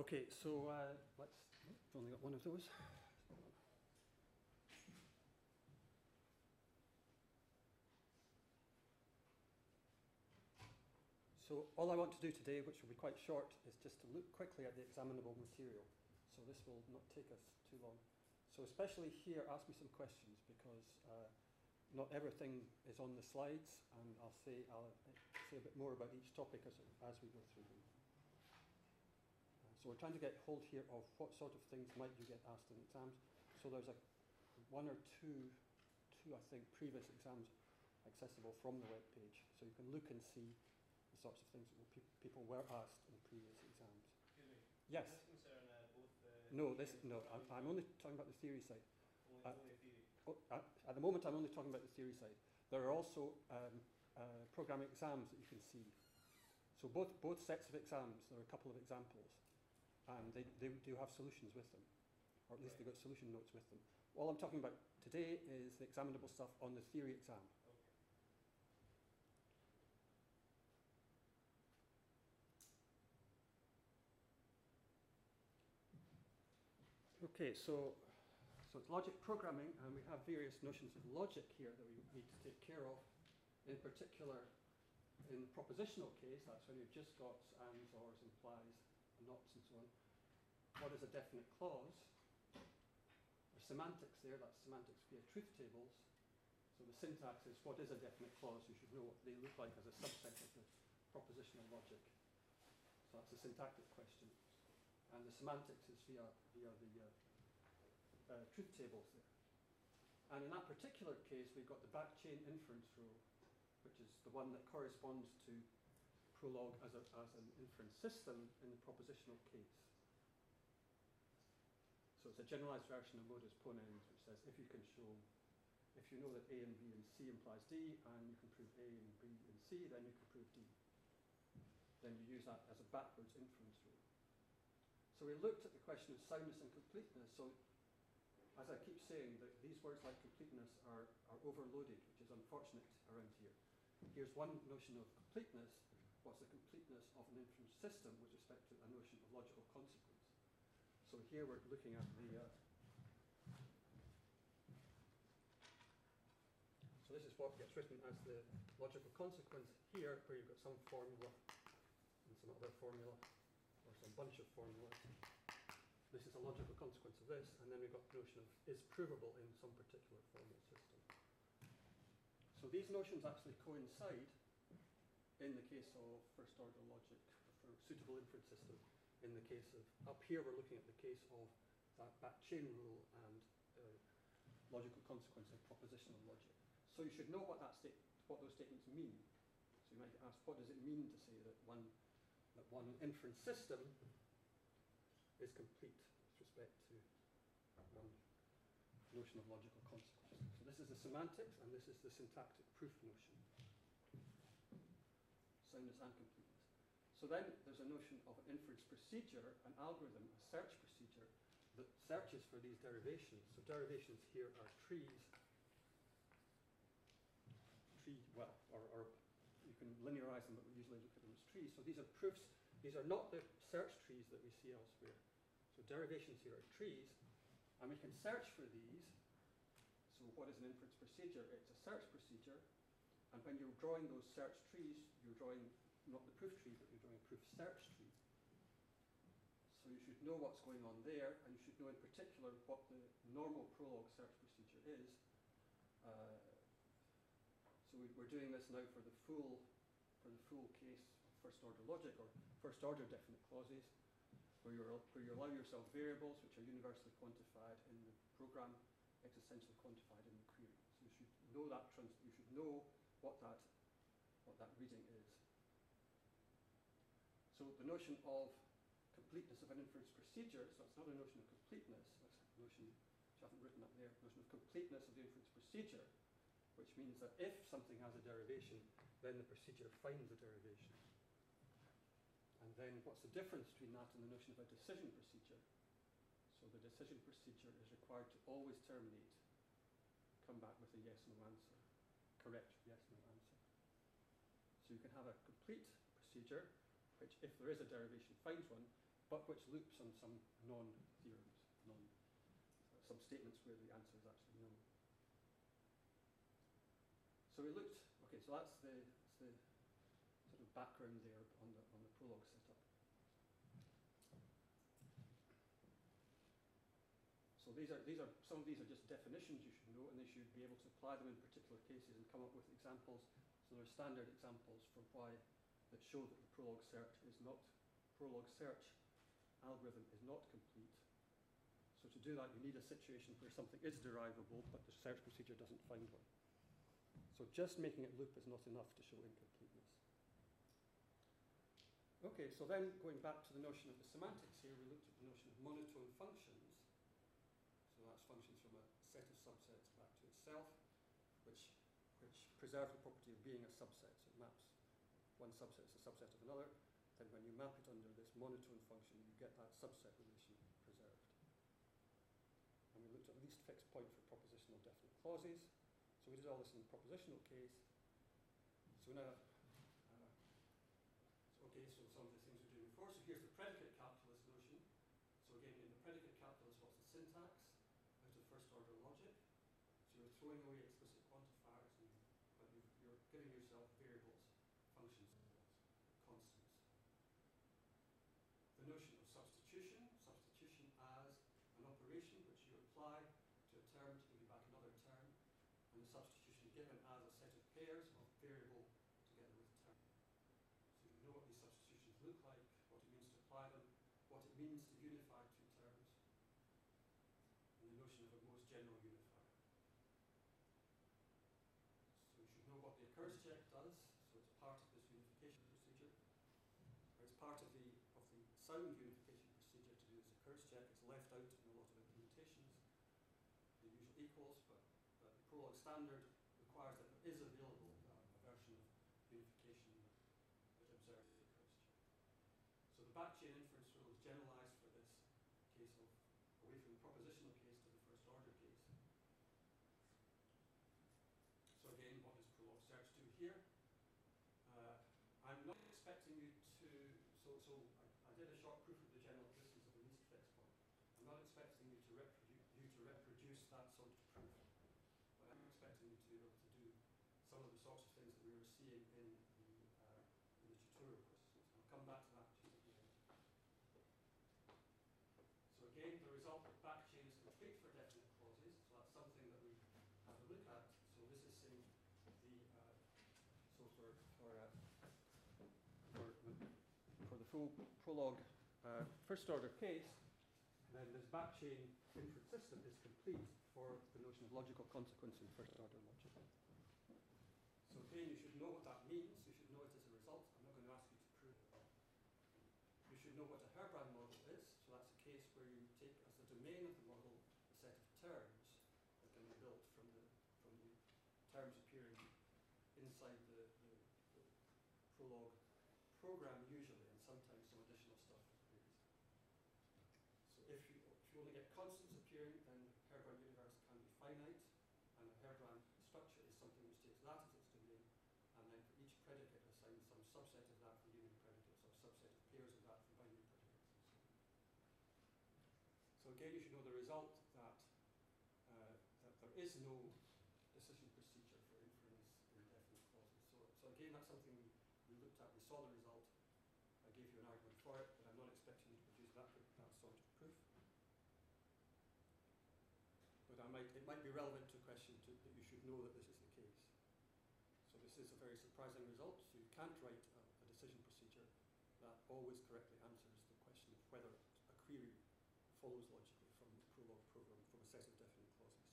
Okay, so let's. I've only got one of those. So all I want to do today, which will be quite short, is just to look quickly at the examinable material. So this will not take us too long. So especially here, ask me some questions, because not everything is on the slides, and I'll say a bit more about each topic as we go through them. So we're trying to get hold here of what sort of things might you get asked in exams. So there's one or two, I think, previous exams accessible from the web page. So you can look and see the sorts of things that people were asked in previous exams. Excuse me. Yes? Does this concern both No, I'm only talking about the theory side. only theory? At the moment, I'm only talking about the theory side. There are also programming exams that you can see. So both sets of exams, there are a couple of examples, and they do have solutions with them, or at least they've got solution notes with them. All I'm talking about today is the examinable stuff on the theory exam. Okay, so it's logic programming, and we have various notions of logic here that we need to take care of. In particular, in the propositional case, that's when you've just got ands, ors, implies, nots, and so on. What is a definite clause? There's semantics there, that's semantics via truth tables. So the syntax is what is a definite clause? You should know what they look like as a subset of the propositional logic. So that's a syntactic question. And the semantics is via the truth tables there. And in that particular case, we've got the back chain inference rule, which is the one that corresponds to Prolog as an inference system in the propositional case. So it's a generalized version of modus ponens, which says if you know that A and B and C implies D, and you can prove A and B and C, then you can prove D. Then you use that as a backwards inference rule. So we looked at the question of soundness and completeness. So as I keep saying, that these words like completeness are overloaded, which is unfortunate around here. Here's one notion of completeness. What's the completeness of an inference system with respect to a notion of logical consequence? So here we're looking at so this is what gets written as the logical consequence here, where you've got some formula and some other formula, or some bunch of formulas. This is a logical consequence of this, and then we've got the notion of is provable in some particular formal system. So these notions actually coincide in the case of first order logic for suitable inference system. In the case of, up here we're looking at the case of that back chain rule and logical consequence of propositional logic. So you should know what those statements mean. So you might ask, what does it mean to say that one inference system is complete with respect to one notion of logical consequence? So this is the semantics, and this is the syntactic proof notion. Soundness and completeness. So then there's a notion of an inference procedure, an algorithm, a search procedure that searches for these derivations. So derivations here are trees. Or you can linearize them, but we usually look at them as trees. So these are proofs. These are not the search trees that we see elsewhere. So derivations here are trees, and we can search for these. So what is an inference procedure? It's a search procedure, and when you're drawing those search trees, you're drawing not the proof tree, but you're drawing a proof search tree. So you should know what's going on there, and you should know in particular what the normal Prolog search procedure is. So we're doing this now for the full case of first order logic, or first order definite clauses, where you allow yourself variables which are universally quantified in the program, existentially quantified in the query. So you should know that you should know what that reading is. So the notion of completeness of an inference procedure, so it's not a notion of completeness, that's a notion which I haven't written up there, notion of completeness of the inference procedure, which means that if something has a derivation, then the procedure finds a derivation. And then what's the difference between that and the notion of a decision procedure? So the decision procedure is required to always terminate, come back with a yes-no answer, correct yes-no answer. So you can have a complete procedure, which if there is a derivation finds one, but which loops on some non-theorems, some statements where the answer is actually no. So we looked, okay, so that's the sort of background there on the Prolog setup. So some of these are just definitions you should know, and they should be able to apply them in particular cases and come up with examples. So there are standard examples for why that show that the Prolog search algorithm is not complete. So to do that, you need a situation where something is derivable, but the search procedure doesn't find one. So just making it loop is not enough to show incompleteness. Okay, so then going back to the notion of the semantics here, we looked at the notion of monotone functions. So that's functions from a set of subsets back to itself, which preserve the property of being a subset. So it maps one subset as a subset of another. Then when you map it under this monotone function, you get that subset relation preserved. And we looked at least fixed point for propositional definite clauses. So we did all this in the propositional case. So now, okay, so some of the things we did before. So here's the predicate calculus notion. So again, in the predicate calculus, what's the syntax? Out of first order logic. So you're throwing away explicit quantifiers, but you're giving yourself variables, functions, constants. The notion of substitution as an operation which you apply to a term to give you back another term, and the substitution given as a set of pairs of variable together with term. So you know what these substitutions look like, what it means to apply them, what it means to unify two terms, and the notion of a most general unifier. So you should know what the occurs check does, so it's part of this unification procedure. Or it's part of the sound unification procedure to do this occurs check. It's left out in a lot of implementations, the usual equals, but the Prolog standard requires that there is available a version of unification that observes the occurs check. So the backchain inference rule is generalized for this case of away from the propositional case to the first order case. So again, what does Prolog search do here? I'm not expecting you to, so I did a short proof of the general existence of the least fixed point. I'm not expecting you to reproduce that sort of proof, but I'm expecting you to be able to do some of the sorts of things that we were seeing in the tutorial questions. I'll come back to that just at the end. So again, the result of backchain is complete for definite clauses, so that's something that we have to look at. So this is saying for the full Prolog first order case, then this backchain inference system is complete for the notion of logical consequence in first order logic. So again, you should know what that means. You should know it as a result. I'm not going to ask you to prove it. You should know what a Herbrand model is. So that's a case where you take as the domain of the model a set of terms that can be built from the terms appearing inside the Prolog program usually, and sometimes some additional stuff for queries. So if you only get constants appearing, then Herbrand universe can be finite, and a Herbrand structure is something which takes that as its domain, and then for each predicate assigns some subset of that for union predicates, or subset of pairs of that for binary predicates, and so on. So again, you should know the result that there is no decision procedure for inference in definite clauses. So again, that's something we looked at. We saw the result. I gave you an argument for it, but I'm not expecting you to produce that sort of proof. But it might be relevant to a question that you should know that this is the case. So this is a very surprising result. So you can't write a decision procedure that always correctly answers the question of whether a query follows logically from the Prolog program from a set of definite clauses.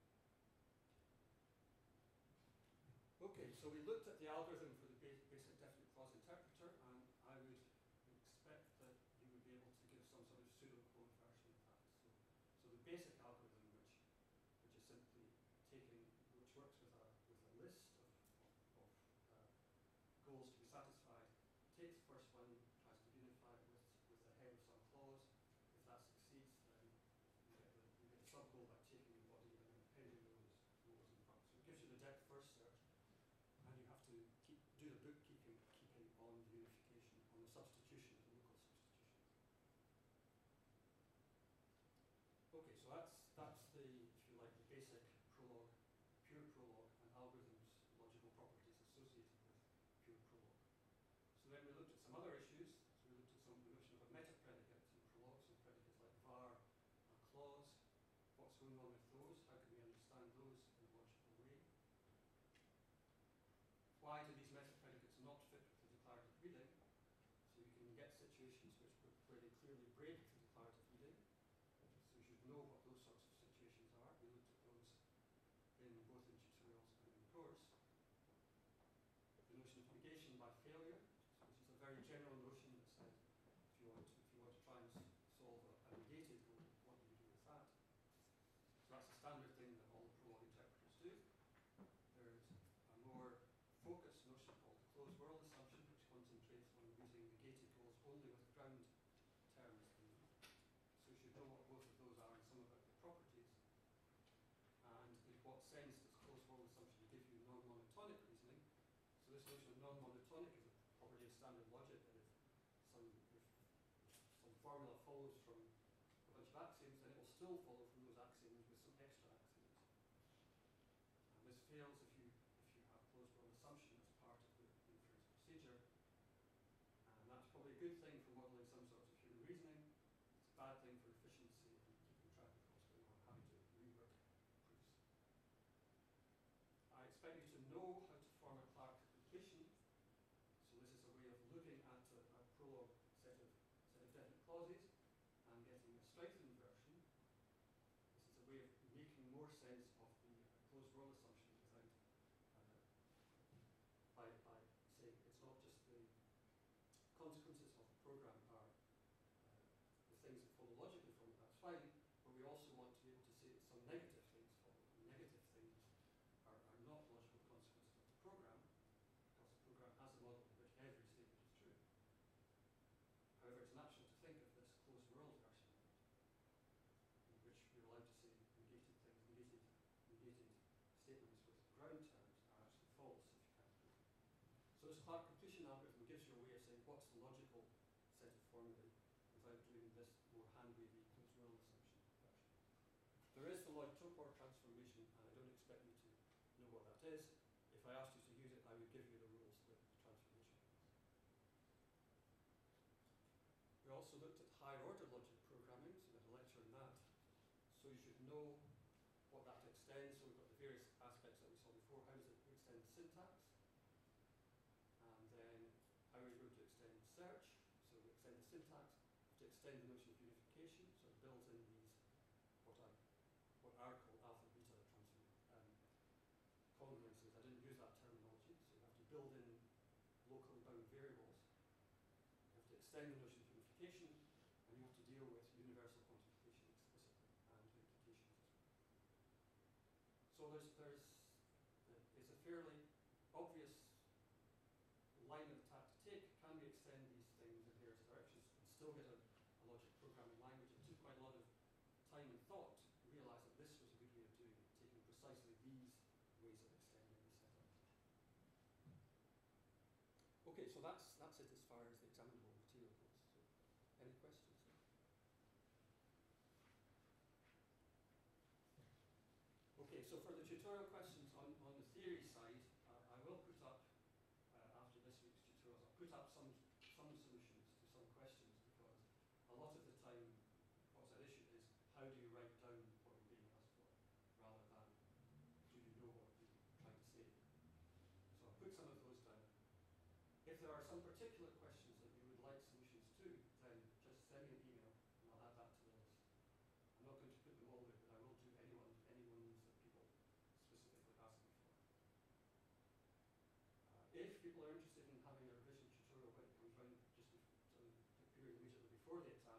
Okay, so we looked at the algorithm for the basic definite clause interpreter, and I would expect that you would be able to give some sort of pseudo-clone version of that. So the basic algorithm, which is simply which works with a list of goals to be satisfied, takes the first one, tries to unify it with the head of some clause. If that succeeds, then you get a sub-goal by taking the body and then appending those rows in front. So it gives you the depth first search, and you have to do the bookkeeping on the unification, on the substitution of the local substitutions. Okay, so that's the, if you like, the basic Prolog, pure Prolog, and algorithms, logical properties associated with pure Prolog. So then we looked at some other issues. So we looked at the notion of a meta-predicate in Prolog, some predicates like var or clause. What's going on with those? How can we understand those in a logical way? Why do these meta-predicates not fit with the declarative reading? So you can get situations where they clearly break the declarative reading. So you should know what those sorts of situations are. We looked at those both in tutorials and in the course. The notion of negation by failure. So this is a very general notion that said if you want to try and solve a negated goal, what do you do with that? So that's a standard thing that all the Prolog interpreters do. There's a more focused notion called the closed world assumption, which concentrates on using negated goals only with ground terms in them. So you should know what both of those are and some about the properties. And in what sense does closed world assumption give you non-monotonic reasoning? So this notion of non-monotonic is a property of standard logic, that if some formula follows from a bunch of axioms, then it will still follow from those axioms with some extra axioms. And this fails if you have closed world assumption as part of the inference procedure. And that's probably a good thing for modeling some sorts of human reasoning. It's a bad thing for efficiency and keeping track of what's going on, having to rework proofs. I expect you to know how to form a Clark completion. So this is a way of looking at a Prolog set of definite clauses and getting a strengthened version. This is a way of making more sense of the closed world assumption without by saying it's not just the consequences of the program are the things that follow logically from it, that's fine, but we also want to be able to say that some negative things follow. And negative things are not logical consequences of the program, because the program has a model in which every statement is true. However, it's natural to think of this closed world version of it, in which you're allowed to say negated things, negated statements with ground terms are actually false if you can't prove it. So this Clark completion algorithm gives you a way of saying what's the logical set of formulae without doing this more hand-wavy closed world assumption version. There is the Lloyd-Topor transformation, and I don't expect you to know what that is. If I asked you to use it, I would give you the rules that the transformation is. We also looked at higher order logic programming, so we had a lecture on that. So you should know what that extends. So we've got the various aspects that we saw before. How does it extend syntax? And then how are we going to extend search? So we extend the syntax, to extend the notion of unification, so it builds in these what are called alpha beta congruences. I didn't use that terminology, so you have to build in locally bound variables. You have to extend the notion of unification, and you have to deal with universal quantification explicitly and implications as well. So it's a fairly obvious line of attack to take. Can we extend these things in various directions and still get a logic programming language? It took quite a lot of time and thought to realize that this was a good way of doing it, taking precisely these ways of extending the setup. Okay, so that's it as far as the examinable material goes. So, any questions? Okay, so for the tutorial questions on the theory side, I will put up, after this week's tutorials, I'll put up some solutions to some questions, because a lot of the time what's at issue is how do you write down what you're being asked for, rather than do you know what you're trying to say. So I'll put some of those down. If there are some particular questions that you would like solutions to, then just send me an email and I'll add that to the list. I'm not going to put them all there, but I will do any ones that people specifically ask me for. If people are interested in having a revision tutorial when it comes round, just the period immediately before the exam,